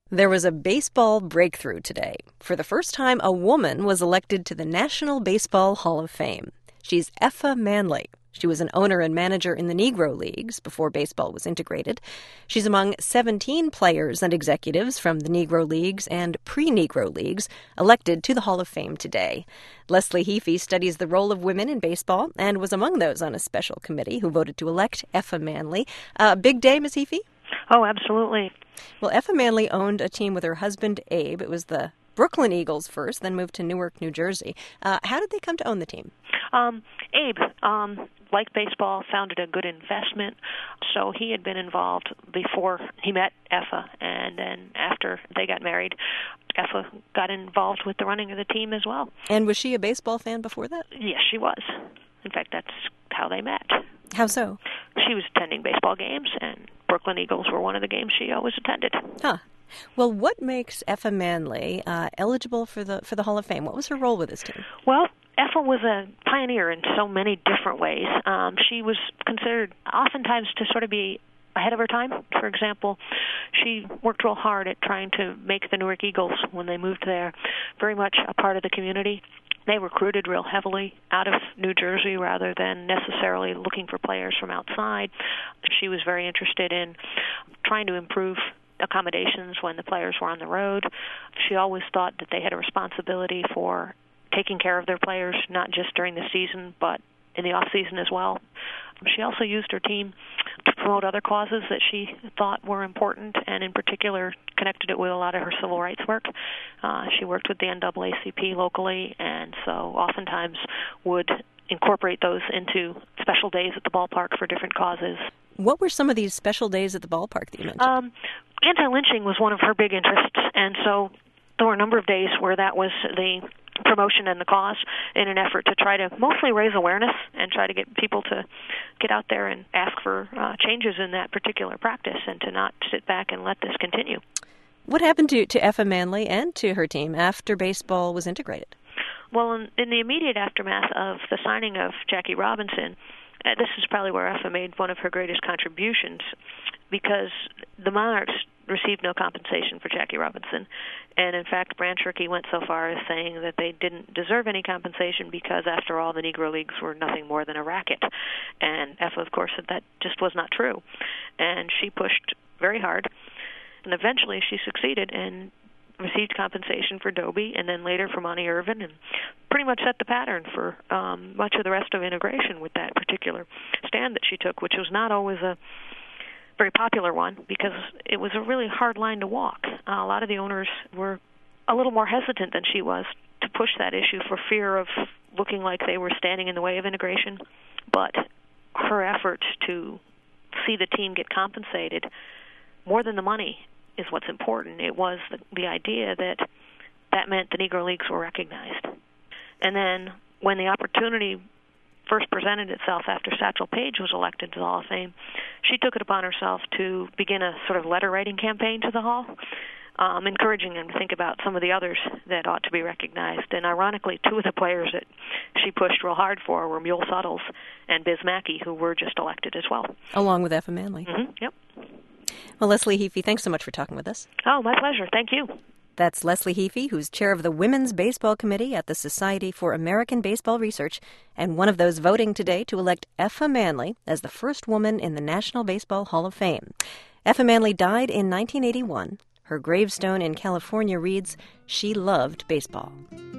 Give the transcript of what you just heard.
There was a baseball breakthrough today. For the first time, a woman was elected to the National Baseball Hall of Fame. She's Effa Manley. She was an owner and manager in the Negro Leagues before baseball was integrated. She's among 17 players and executives from the Negro Leagues and pre-Negro Leagues elected to the Hall of Fame today. Leslie Heafy studies the role of women in baseball and was among those on a special committee who voted to elect Effa Manley. Big day, Ms. Heafy? Oh, absolutely. Well, Effa Manley owned a team with her husband, Abe. It was the Brooklyn Eagles first, then moved to Newark, New Jersey. How did they come to own the team? Abe liked baseball, found it a good investment, so he had been involved before he met Effa, and then after they got married, Effa got involved with the running of the team as well. And was she a baseball fan before that? Yes, she was. In fact, that's how they met. How so? She was attending baseball games, and Brooklyn Eagles were one of the games she always attended. Huh. Well, what makes Effa Manley eligible for the Hall of Fame? What was her role with this team? Well, Effa was a pioneer in so many different ways. She was considered oftentimes to sort of be ahead of her time. For example, she worked real hard at trying to make the Newark Eagles, when they moved there, very much a part of the community. They recruited real heavily out of New Jersey rather than necessarily looking for players from outside. She was very interested in trying to improve accommodations when the players were on the road. She always thought that they had a responsibility for taking care of their players, not just during the season, but in the off-season as well. She also used her team to promote other causes that she thought were important, and in particular connected it with a lot of her civil rights work. She worked with the NAACP locally, and so oftentimes would incorporate those into special days at the ballpark for different causes. What were some of these special days at the ballpark that you mentioned? Anti-lynching was one of her big interests, and so there were a number of days where that was the promotion and the cause, in an effort to try to mostly raise awareness and try to get people to get out there and ask for changes in that particular practice, and to not sit back and let this continue. What happened to Effa Manley and to her team after baseball was integrated? Well, in the immediate aftermath of the signing of Jackie Robinson, this is probably where Effa made one of her greatest contributions, because the Monarchs received no compensation for Jackie Robinson. And in fact, Branch Rickey went so far as saying that they didn't deserve any compensation because, after all, the Negro Leagues were nothing more than a racket. And Effa, of course, said that just was not true. And she pushed very hard, and eventually she succeeded and received compensation for Dobie, and then later for Monty Irvin, and pretty much set the pattern for much of the rest of integration with that particular stand that she took, which was not always a very popular one, because it was a really hard line to walk. A lot of the owners were a little more hesitant than she was to push that issue for fear of looking like they were standing in the way of integration. But her efforts to see the team get compensated, more than the money is what's important. It was the idea that that meant the Negro Leagues were recognized. And then when the opportunity first presented itself after Satchel Paige was elected to the Hall of Fame, she took it upon herself to begin a sort of letter-writing campaign to the Hall, encouraging them to think about some of the others that ought to be recognized. And ironically, two of the players that she pushed real hard for were Mule Suttles and Biz Mackey, who were just elected as well. Along with Effa Manley. Mm-hmm. Yep. Well, Leslie Heafy, thanks so much for talking with us. Oh, my pleasure. Thank you. That's Leslie Heafy, who's chair of the Women's Baseball Committee at the Society for American Baseball Research, and one of those voting today to elect Effa Manley as the first woman in the National Baseball Hall of Fame. Effa Manley died in 1981. Her gravestone in California reads, "She loved baseball."